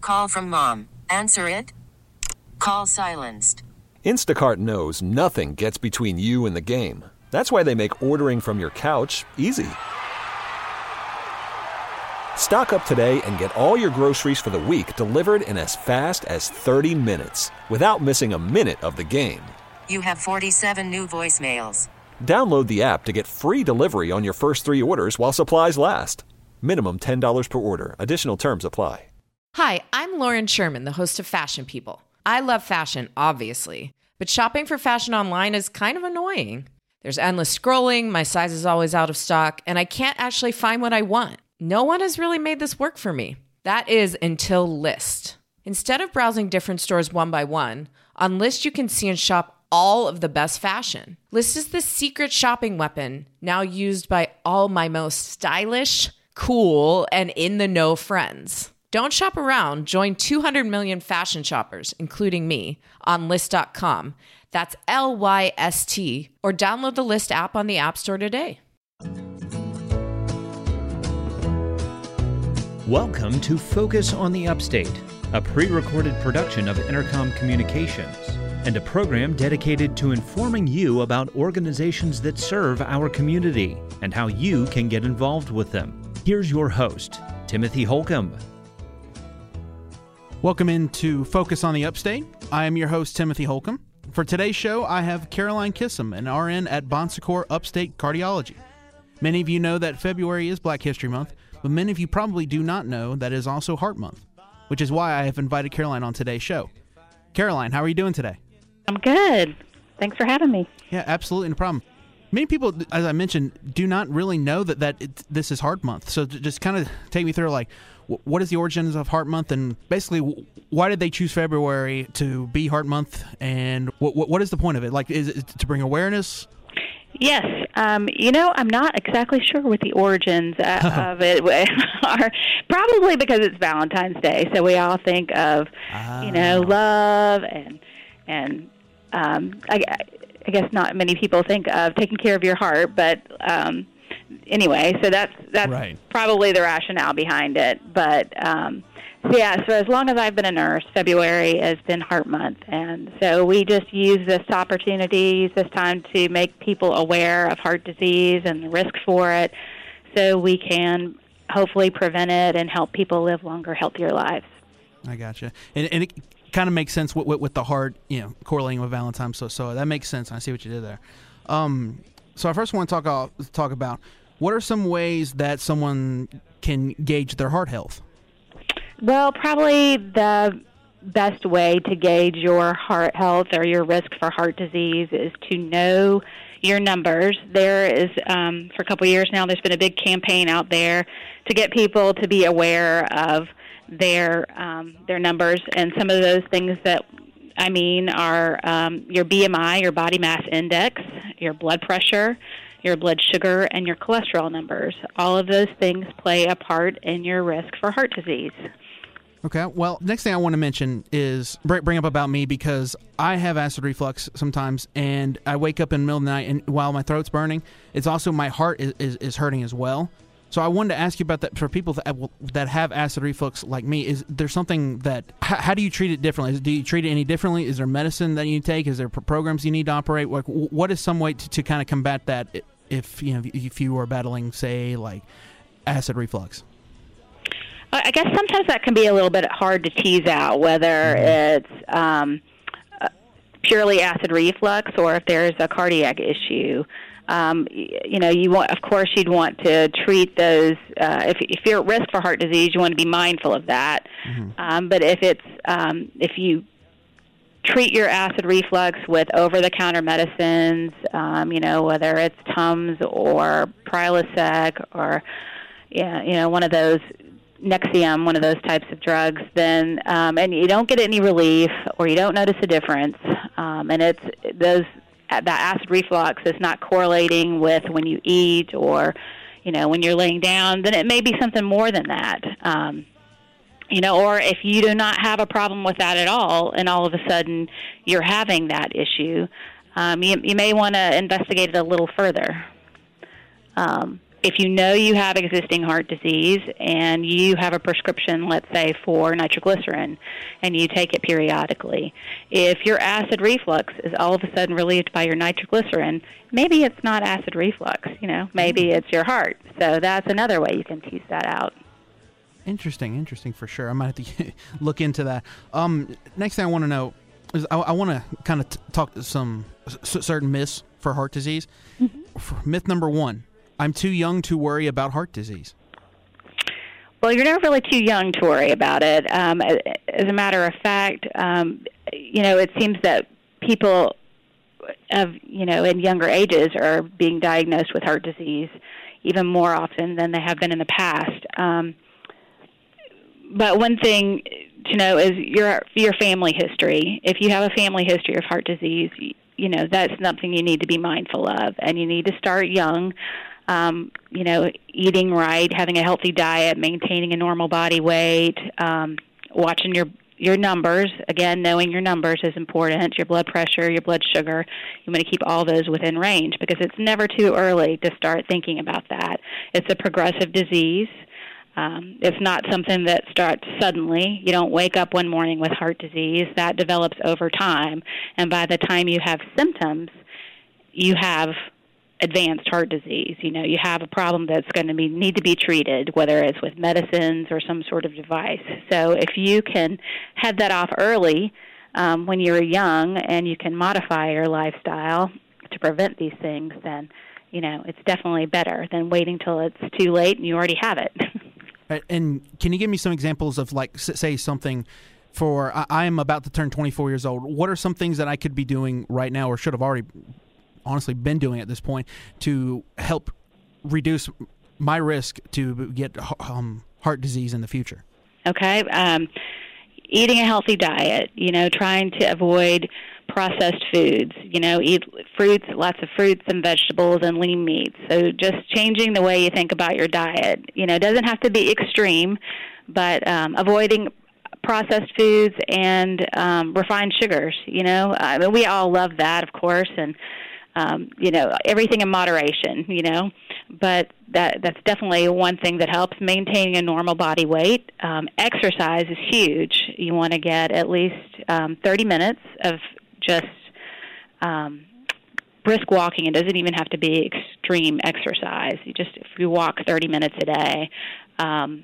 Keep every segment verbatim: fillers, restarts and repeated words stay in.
Call from mom. Answer it. Call silenced. Instacart knows nothing gets between you and the game. That's why they make ordering from your couch easy. Stock up today and get all your groceries for the week delivered in as fast as thirty minutes without missing a minute of the game. You have forty-seven new voicemails. Download the app to get free delivery on your first three orders while supplies last. Minimum ten dollars per order. Additional terms apply. Hi, I'm Lauren Sherman, the host of Fashion People. I love fashion, obviously, but shopping for fashion online is kind of annoying. There's endless scrolling, my size is always out of stock, and I can't actually find what I want. No one has really made this work for me. That is until Lyst. Instead of browsing different stores one by one, on Lyst you can see and shop all of the best fashion. Lyst is the secret shopping weapon now used by all my most stylish, cool, and in-the-know friends. Don't shop around. Join two hundred million fashion shoppers, including me, on Lyst dot com. That's L Y S T, or download the Lyst app on the App Store today. Welcome to Focus on the Upstate, a pre-recorded production of Intercom Communications, and a program dedicated to informing you about organizations that serve our community and how you can get involved with them. Here's your host, Timothy Holcomb. Welcome into Focus on the Upstate. I am your host, Timothy Holcomb. For today's show, I have Caroline Kissam, an R N at Bon Secours Upstate Cardiology. Many of you know that February is Black History Month, but many of you probably do not know that it is also Heart Month, which is why I have invited Caroline on today's show. Caroline, how are you doing today? I'm good. Thanks for having me. Yeah, absolutely, no problem. Many people, as I mentioned, do not really know that, that it, this is Heart Month. So just kind of take me through, like, what is the origins of Heart Month, and basically, why did they choose February to be Heart Month, and what what is the point of it? Like, is it to bring awareness? Yes. Um, you know, I'm not exactly sure what the origins uh, of it are. Probably because it's Valentine's Day, so we all think of, ah. you know, love and and um, I, I guess not many people think of taking care of your heart, but um, anyway, so that's that's right. Probably the rationale behind it. But um, so yeah, so as long as I've been a nurse, February has been Heart Month, and so we just use this opportunity, use this time to make people aware of heart disease and the risk for it, so we can hopefully prevent it and help people live longer, healthier lives. I gotcha, and, and it kind of makes sense with, with, with the heart, you know, correlating with Valentine's. So, so that makes sense. I see what you did there. Um, so I first want to talk uh, talk about what are some ways that someone can gauge their heart health. Well, probably the best way to gauge your heart health or your risk for heart disease is to know your numbers. There is, um, for a couple of years now, there's been a big campaign out there to get people to be aware of their um, their numbers, and some of those things that I mean are um, your B M I, your body mass index, your blood pressure, your blood sugar, and your cholesterol numbers. All of those things play a part in your risk for heart disease. Okay, well, next thing I want to mention is bring up about me, because I have acid reflux sometimes, and I wake up in the middle of the night, and while my throat's burning, it's also my heart is, is, is hurting as well. So I wanted to ask you about that. For people that, that have acid reflux like me, is there something that, how, how do you treat it differently? Do you treat it any differently? Is there medicine that you take? Is there programs you need to operate? Like, what is some way to, to kind of combat that if, you know, if you are battling, say, like acid reflux? I guess sometimes that can be a little bit hard to tease out, whether it's um, purely acid reflux or if there's a cardiac issue. Um, you know, you want, of course, you'd want to treat those. Uh, if, if you're at risk for heart disease, you want to be mindful of that. Mm-hmm. Um, but if it's um, if you treat your acid reflux with over-the-counter medicines, um, you know, whether it's Tums or Prilosec or yeah, you know, one of those. Nexium, one of those types of drugs, then um, and you don't get any relief or you don't notice a difference, um, and it's those that acid reflux is not correlating with when you eat or you know when you're laying down, then it may be something more than that. Um, you know, or if you do not have a problem with that at all, and all of a sudden you're having that issue, um, you, you may want to investigate it a little further. Um, if you know you have existing heart disease and you have a prescription, let's say, for nitroglycerin, and you take it periodically, if your acid reflux is all of a sudden relieved by your nitroglycerin, maybe it's not acid reflux, you know, maybe it's your heart. So that's another way you can tease that out. Interesting, interesting for sure. I might have to look into that. Um, next thing I want to know is I, I want to kind of t- talk to some c- certain myths for heart disease. Mm-hmm. For myth number one, I'm too young to worry about heart disease. Well, you're never really too young to worry about it. Um, as a matter of fact, um, you know, it seems that people of, you know, in younger ages are being diagnosed with heart disease even more often than they have been in the past. Um, but one thing to know is your your family history. If you have a family history of heart disease, you, you know, that's something you need to be mindful of, and you need to start young. Um, you know, eating right, having a healthy diet, maintaining a normal body weight, um, watching your your numbers. Again, knowing your numbers is important. Your blood pressure, your blood sugar. You want to keep all those within range because it's never too early to start thinking about that. It's a progressive disease. Um, it's not something that starts suddenly. You don't wake up one morning with heart disease. That develops over time. And by the time you have symptoms, you have advanced heart disease. You know, you have a problem that's going to be need to be treated, whether it's with medicines or some sort of device. So if you can head that off early um, when you're young and you can modify your lifestyle to prevent these things, then, you know, it's definitely better than waiting till it's too late and you already have it. And can you give me some examples of, like, say something for, I am about to turn twenty-four years old. What are some things that I could be doing right now or should have already honestly been doing at this point to help reduce my risk to get um, heart disease in the future? Okay. Um, eating a healthy diet, you know, trying to avoid processed foods, you know, eat fruits, lots of fruits and vegetables and lean meats. So just changing the way you think about your diet. You know, it doesn't have to be extreme, but um, avoiding processed foods and um, refined sugars, you know. I mean, we all love that, of course, and Um, you know, everything in moderation, you know, but that that's definitely one thing that helps maintaining a normal body weight. Um, exercise is huge. You want to get at least um, thirty minutes of just um, brisk walking. It doesn't even have to be extreme exercise. You just, if you walk thirty minutes a day, um,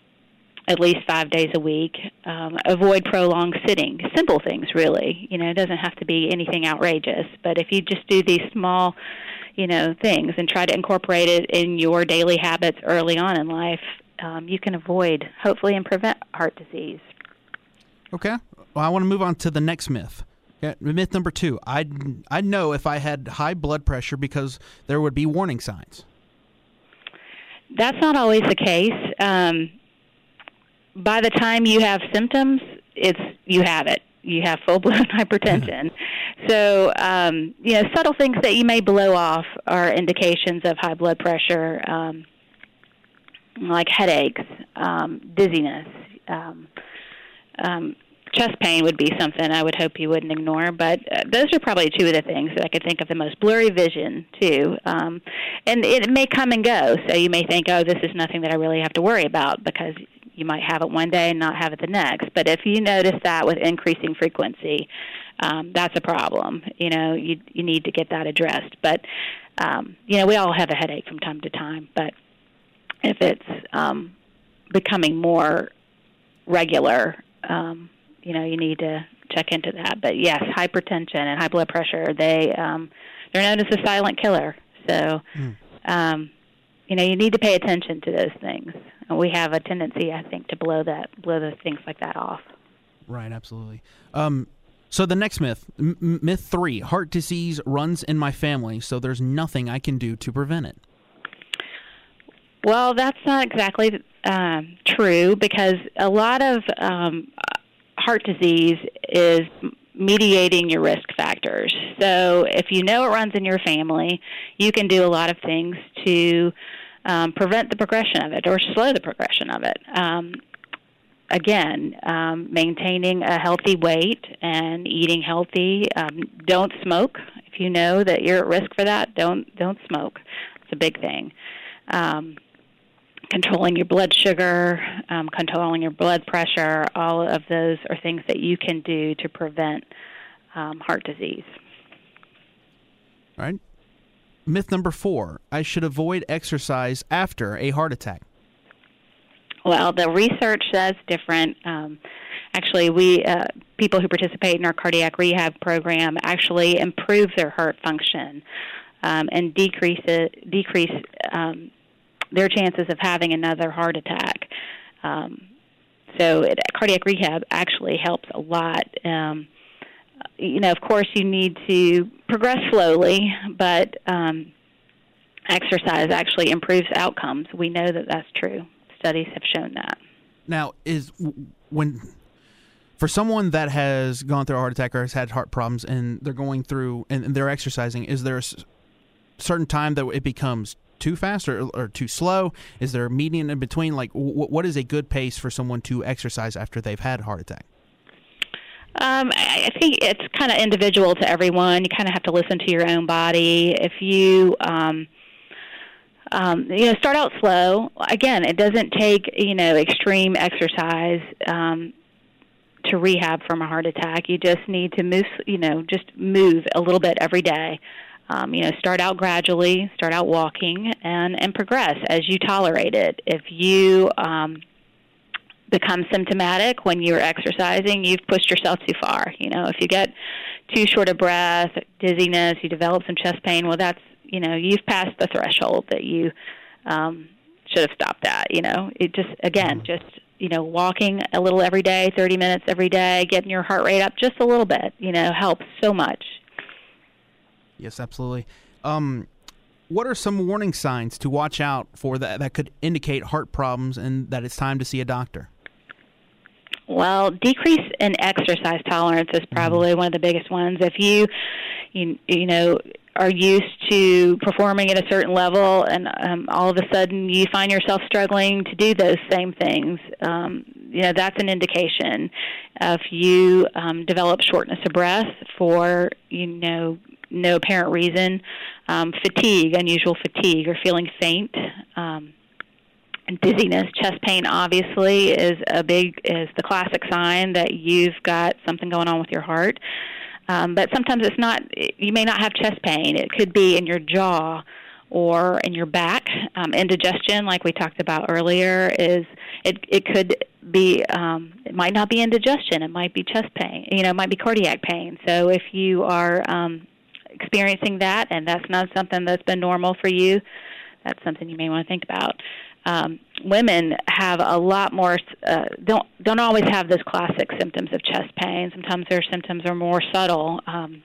at least five days a week. Um, avoid prolonged sitting. Simple things, really. You know, it doesn't have to be anything outrageous. But if you just do these small, you know, things and try to incorporate it in your daily habits early on in life, um, you can avoid, hopefully, and prevent heart disease. Okay. Well, I want to move on to the next myth. Okay. Myth number two. I'd, I'd know if I had high blood pressure because there would be warning signs. That's not always the case. Um, By the time you have symptoms, it's you have it. You have full-blown hypertension. So, um, you know, subtle things that you may blow off are indications of high blood pressure, um, like headaches, um, dizziness. Um, um, chest pain would be something I would hope you wouldn't ignore. But uh, those are probably two of the things that I could think of the most. Blurry vision, too. Um, and it may come and go. So you may think, oh, this is nothing that I really have to worry about because you might have it one day and not have it the next. But if you notice that with increasing frequency, um, that's a problem. You know, you you need to get that addressed. But, um, you know, we all have a headache from time to time. But if it's um, becoming more regular, um, you know, you need to check into that. But, yes, hypertension and high blood pressure, they, um, they're known as the silent killer. So, mm. um, you know, you need to pay attention to those things. We have a tendency, I think, to blow that, blow those things like that off. Right, absolutely. Um, so the next myth, m- myth three, heart disease runs in my family, so there's nothing I can do to prevent it. Well, that's not exactly um, true because a lot of um, heart disease is mediating your risk factors. So if you know it runs in your family, you can do a lot of things to Um, prevent the progression of it or slow the progression of it. Um, again, um, maintaining a healthy weight and eating healthy. Um, don't smoke. If you know that you're at risk for that, don't don't smoke. It's a big thing. um, controlling your blood sugar, um, controlling your blood pressure. All of those are things that you can do to prevent um, heart disease. All right. Myth number four, I should avoid exercise after a heart attack. Well, the research says different. Um, actually, we uh, people who participate in our cardiac rehab program actually improve their heart function um, and decrease it, decrease um, their chances of having another heart attack. Um, so it, cardiac rehab actually helps a lot. Um, you know, of course, you need to progress slowly, but um, exercise actually improves outcomes. We know that that's true. Studies have shown that. Now, is when for someone that has gone through a heart attack or has had heart problems and they're going through and they're exercising, is there a certain time that it becomes too fast or, or too slow? Is there a median in between? Like, w- what is a good pace for someone to exercise after they've had a heart attack? Um, I think it's kind of individual to everyone. You kind of have to listen to your own body. If you, um, um, you know, start out slow. Again, it doesn't take, you know, extreme exercise um, to rehab from a heart attack. You just need to move, you know, just move a little bit every day. Um, you know, start out gradually, start out walking, and, and progress as you tolerate it. If you um, become symptomatic when you're exercising, you've pushed yourself too far. You know, if you get too short of breath, dizziness, you develop some chest pain, well, that's, you know, you've passed the threshold that you um, should have stopped at, you know. It just, again, just, you know, walking a little every day, thirty minutes every day, getting your heart rate up just a little bit, you know, helps so much. Yes, absolutely. Um, what are some warning signs to watch out for that that could indicate heart problems and that it's time to see a doctor? Well, decrease in exercise tolerance is probably mm-hmm. one of the biggest ones. If you, you, you know, are used to performing at a certain level and um, all of a sudden you find yourself struggling to do those same things, um, you know, that's an indication. If you um, develop shortness of breath for, you know, no apparent reason, um, fatigue, unusual fatigue, or feeling faint, um, and dizziness, chest pain obviously is a big, is the classic sign that you've got something going on with your heart. Um, but sometimes it's not, you may not have chest pain. It could be in your jaw or in your back. Um, indigestion, like we talked about earlier, is, it, it could be, um, it might not be indigestion. It might be chest pain. You know, it might be cardiac pain. So if you are um, experiencing that and that's not something that's been normal for you, that's something you may want to think about. Um, women have a lot more, uh, don't don't always have those classic symptoms of chest pain. Sometimes their symptoms are more subtle. Um,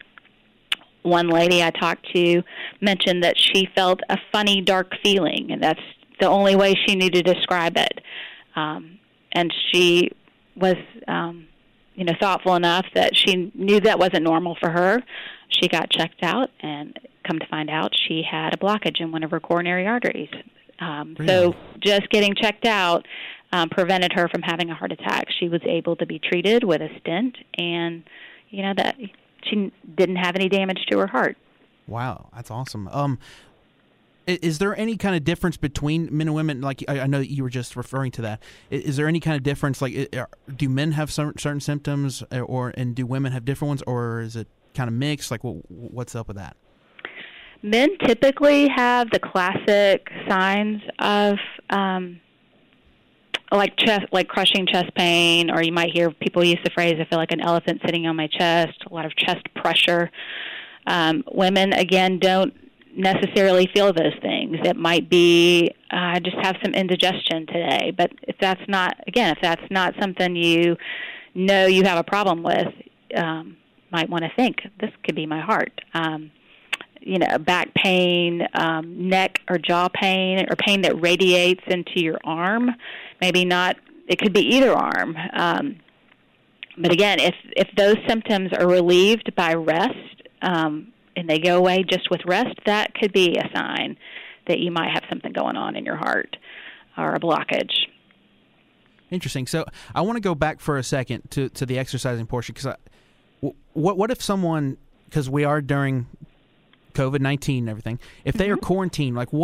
one lady I talked to mentioned that she felt a funny, dark feeling, and that's the only way she knew to describe it. Um, and she was, um, you know, thoughtful enough that she knew that wasn't normal for her. She got checked out, and come to find out, she had a blockage in one of her coronary arteries. Um, really? So just getting checked out um, prevented her from having a heart attack. She was able to be treated with a stent, and you know that she didn't have any damage to her heart. Wow, that's awesome. Um, is there any kind of difference between men and women? Like I, I know that you were just referring to that. Is there any kind of difference? Like, do men have certain, certain symptoms, or and do women have different ones, or is it kind of mixed? Like, what, what's up with that? Men typically have the classic signs of um, like chest, like crushing chest pain, or you might hear people use the phrase, I feel like an elephant sitting on my chest, a lot of chest pressure. Um, women, again, don't necessarily feel those things. It might be, uh, I just have some indigestion today, but if that's not, again, if that's not something you know you have a problem with, um, might want to think, this could be my heart. Um, you know, back pain, um, neck or jaw pain, or pain that radiates into your arm. Maybe not, it could be either arm. Um, but again, if, if those symptoms are relieved by rest, um, and they go away just with rest, that could be a sign that you might have something going on in your heart or a blockage. Interesting. So I want to go back for a second to, to the exercising portion, because what, what if someone, because we are during COVID nineteen and everything, if they mm-hmm. are quarantined, like what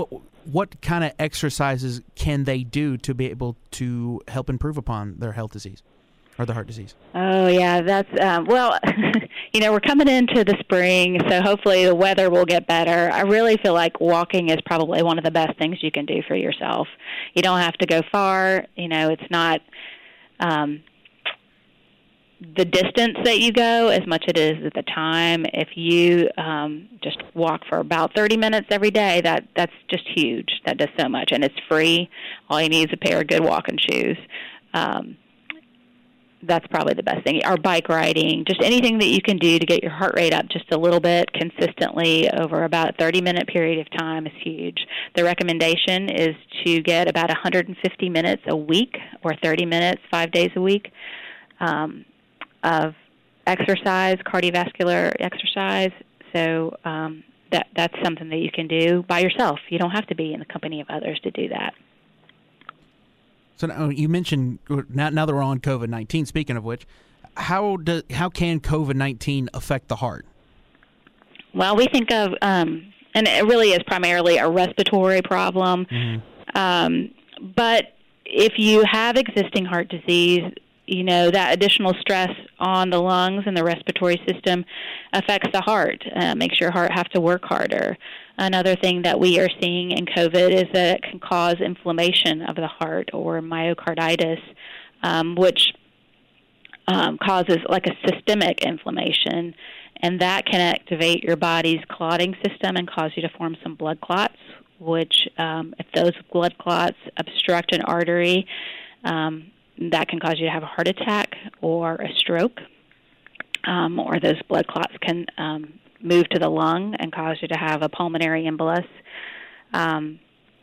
what kind of exercises can they do to be able to help improve upon their health disease or their heart disease? Oh, yeah, that's, um, well, you know, we're coming into the spring, so hopefully the weather will get better. I really feel like walking is probably one of the best things you can do for yourself. You don't have to go far. You know, it's not um, the distance that you go as much it is at the time. If you um, just walk for about thirty minutes every day, that that's just huge. That does so much, and it's free. All you need is a pair of good walking shoes. Um, that's probably the best thing. Or bike riding, just anything that you can do to get your heart rate up just a little bit consistently over about a thirty-minute period of time is huge. The recommendation is to get about one hundred fifty minutes a week or thirty minutes, five days a week, um, of exercise, cardiovascular exercise. So um, that that's something that you can do by yourself. You don't have to be in the company of others to do that. So now you mentioned, now, now that we're on COVID nineteen, speaking of which, how do, how can COVID nineteen affect the heart? Well, we think of, um, and it really is primarily a respiratory problem, mm-hmm. um, but if you have existing heart disease, you know, that additional stress on the lungs and the respiratory system affects the heart, uh, makes your heart have to work harder. Another thing that we are seeing in COVID is that it can cause inflammation of the heart or myocarditis, um, which um, causes like a systemic inflammation, and that can activate your body's clotting system and cause you to form some blood clots, which um, if those blood clots obstruct an artery, um, that can cause you to have a heart attack or a stroke, um, or those blood clots can um, move to the lung and cause you to have a pulmonary embolus. Um,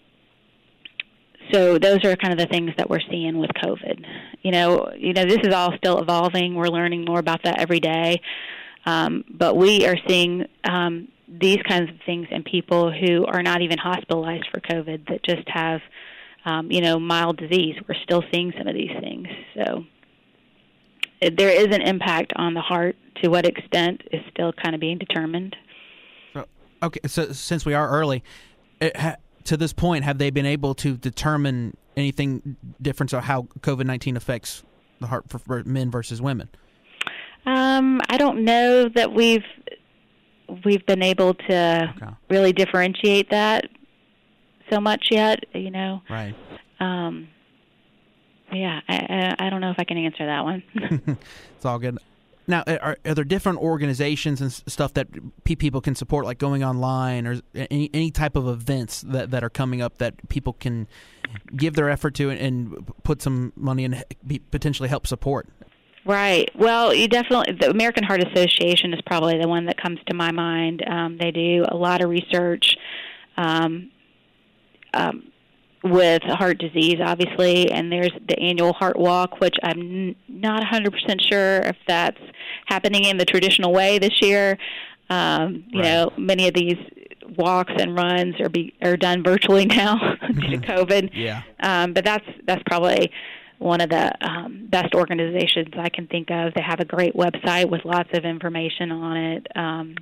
so those are kind of the things that we're seeing with COVID. You know, you know, this is all still evolving. We're learning more about that every day. Um, but we are seeing um, these kinds of things in people who are not even hospitalized for COVID, that just have Um, you know, mild disease. We're still seeing some of these things. So it, there is an impact on the heart. To what extent is still kind of being determined. So, okay, so since we are early, it ha- to this point, have they been able to determine anything different on how COVID nineteen affects the heart for, for men versus women? Um, I don't know that we've we've been able to okay. really differentiate that so much yet, you know. Right. Um, yeah, I, I I don't know if I can answer that one. It's all good. Now, are, are there different organizations and stuff that people can support, like going online, or any any type of events that, that are coming up that people can give their effort to and, and put some money and potentially help support? Right. Well, you definitely, the American Heart Association is probably the one that comes to my mind. Um, they do a lot of research um, um, with heart disease, obviously, and there's the annual Heart Walk, which I'm n- not one hundred percent sure if that's happening in the traditional way this year. Um, you right. know, many of these walks and runs are be are done virtually now due to COVID. Yeah. Um, but that's that's probably one of the um, best organizations I can think of. They have a great website with lots of information on it. Um,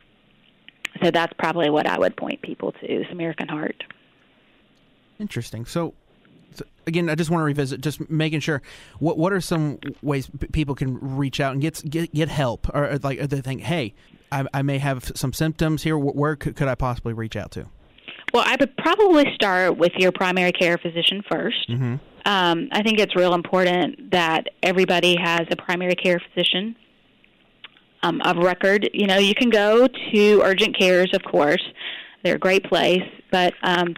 so that's probably what I would point people to, is American Heart. Interesting. So, so, again, I just want to revisit, just making sure, what what are some ways p- people can reach out and get get, get help? Or, or like, or they think, hey, I, I may have some symptoms here. Where could, could I possibly reach out to? Well, I would probably start with your primary care physician first. Mm-hmm. Um, I think it's real important that everybody has a primary care physician um, of record. You know, you can go to urgent cares, of course. They're a great place, but um,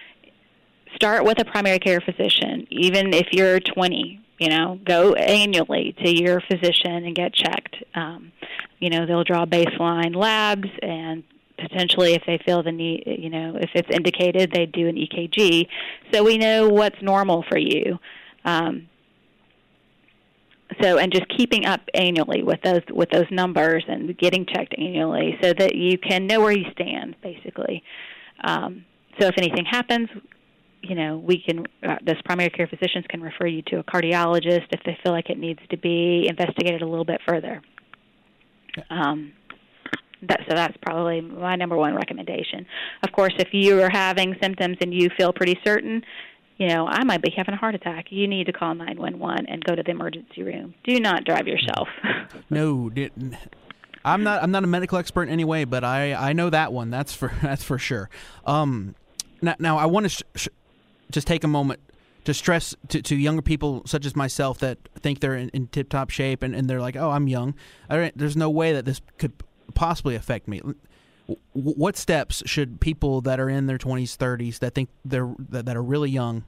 start with a primary care physician. Even if you're twenty, you know, go annually to your physician and get checked. Um, you know, they'll draw baseline labs, and potentially, if they feel the need, you know, if it's indicated, they do an E K G, so we know what's normal for you. Um, so, and just keeping up annually with those with those numbers and getting checked annually, so that you can know where you stand, basically. Um, so, if anything happens, you know, we can. Uh, those primary care physicians can refer you to a cardiologist if they feel like it needs to be investigated a little bit further. Um, That, so that's probably my number one recommendation. Of course, if you are having symptoms and you feel pretty certain, you know, I might be having a heart attack, you need to call nine one one and go to the emergency room. Do not drive yourself. No, didn't. I'm not. I'm not a medical expert in any way, but I, I know that one. That's for that's for sure. Um, now, now I want to sh- sh- just take a moment to stress to, to younger people such as myself that think they're in, in tip-top shape and, and they're like, oh, I'm young. I don't, there's no way that this could possibly affect me. What steps should people that are in their twenties, thirties, that think they're that, that are really young,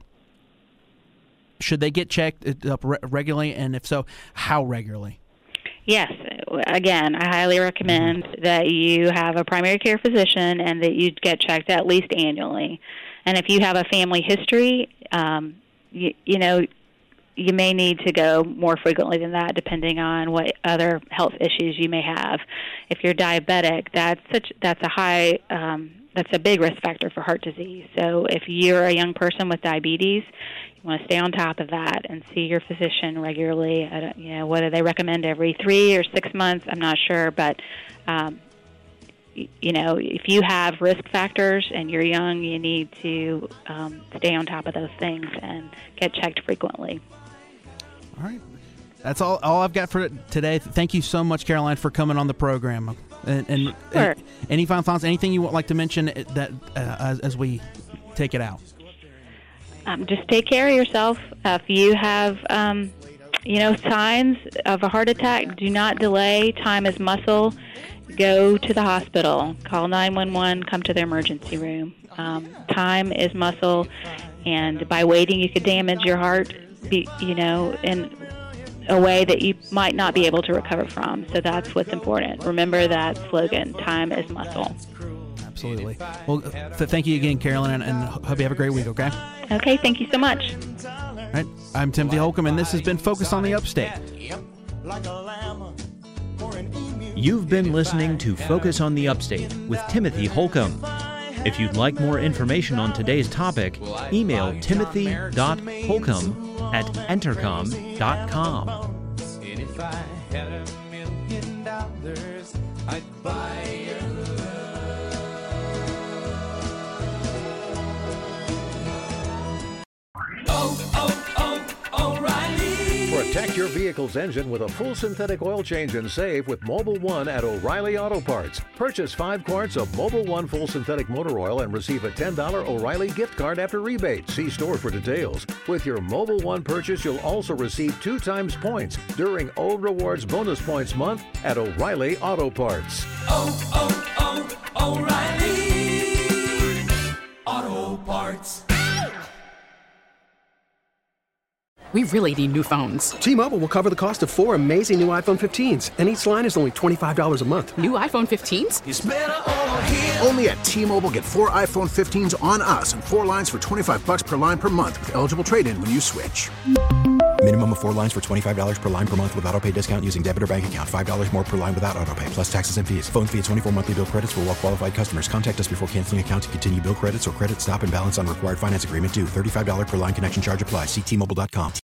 should they get checked up re- regularly, and if so, how regularly? Yes. Again, I highly recommend mm-hmm. that you have a primary care physician and that you get checked at least annually. And if you have a family history, um, you, you know, you may need to go more frequently than that, depending on what other health issues you may have. If you're diabetic, that's such that's a high um, that's a big risk factor for heart disease. So if you're a young person with diabetes, you want to stay on top of that and see your physician regularly. I don't, you know, whether they recommend every three or six months, I'm not sure, but um, you know, if you have risk factors and you're young, you need to um, stay on top of those things and get checked frequently. All right. That's all all I've got for today. Thank you so much, Caroline, for coming on the program. And, and, sure. and any final thoughts, anything you would like to mention that uh, as, as we take it out? Um, just take care of yourself. Uh, if you have, um, you know, signs of a heart attack, do not delay. Time is muscle. Go to the hospital. Call nine one one. Come to the emergency room. Um, time is muscle, and by waiting, you could damage your heart, be, you know, in a way that you might not be able to recover from. So that's what's important. Remember that slogan, time is muscle. Absolutely. Well, th- thank you again, Carolyn, and, and hope you have a great week, okay? Okay, thank you so much. All right, I'm Timothy Holcomb, and this has been Focus on the Upstate. You've been listening to Focus on the Upstate with Timothy Holcomb. If you'd like more information on today's topic, email timothy dot holcomb at entercom dot com. And if I had a million dollars, I'd buy your Oh, oh, oh, O'Reilly. Protect your vehicle's engine with a full synthetic oil change and save with Mobil one at O'Reilly Auto Parts. Purchase five quarts of Mobil one full synthetic motor oil and receive a ten dollars O'Reilly gift card after rebate. See store for details. With your Mobil one purchase, you'll also receive two times points during O Rewards Bonus Points Month at O'Reilly Auto Parts. Oh, oh, oh, O'Reilly Auto Parts. We really need new phones. T-Mobile will cover the cost of four amazing new iPhone fifteens, and each line is only twenty-five dollars a month. New iPhone fifteens? It's better over here. Only at T-Mobile, get four iPhone fifteens on us and four lines for twenty-five dollars per line per month with eligible trade-in when you switch. Minimum of four lines for twenty-five dollars per line per month with autopay discount using debit or bank account. five dollars more per line without autopay, plus taxes and fees. Phone fee at twenty-four monthly bill credits for well-qualified customers. Contact us before canceling account to continue bill credits or credit stop and balance on required finance agreement due. thirty-five dollars per line connection charge applies. See T Mobile dot com.